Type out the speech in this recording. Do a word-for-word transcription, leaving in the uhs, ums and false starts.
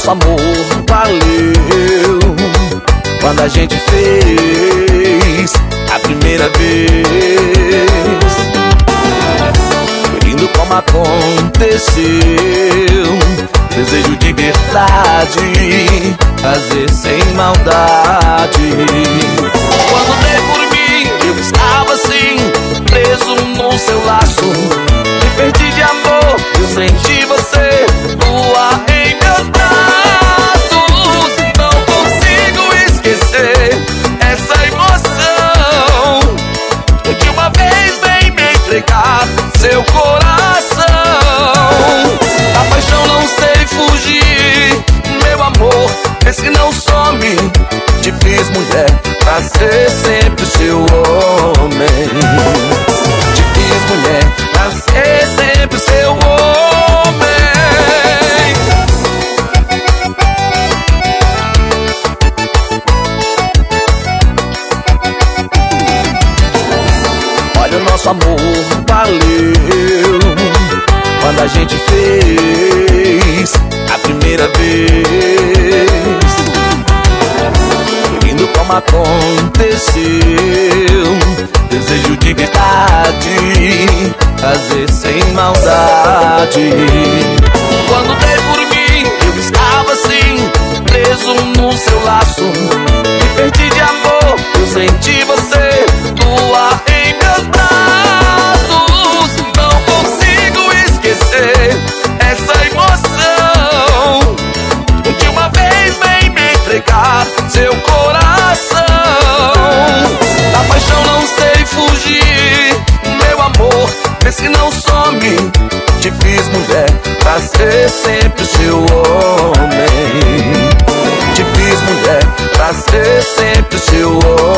nosso amor valeu quando a gente fez a primeira vez. Lindo como aconteceu, desejo de verdade, fazer sem maldade. Quando dei por mim, eu estava assim, preso no seu laço. Me perdi de amor, eu senti você voar em meus braços. Não consigo esquecer essa emoção de uma vez vem me entregar seu coração. A paixão não sei fugir, meu amor, esse que não some. Te fiz mulher pra ser sempre seu homem. Te fiz mulher pra ser sempre seu homem. Olha, o nosso amor valeu quando a gente fez a primeira vez. Lindo como aconteceu, desejo de verdade, fazer sem maldade. Quando dei por mim, eu estava assim, preso no seu laço. Me perdi de amor, eu senti você voar em meus braços. Não consigo esquecer essa emoção de uma vez vem me entregar seu coração. Da paixão não sei fugir, meu amor, esse que não some. Te fiz mulher pra ser sempre seu homem. Te fiz mulher pra ser sempre seu homem.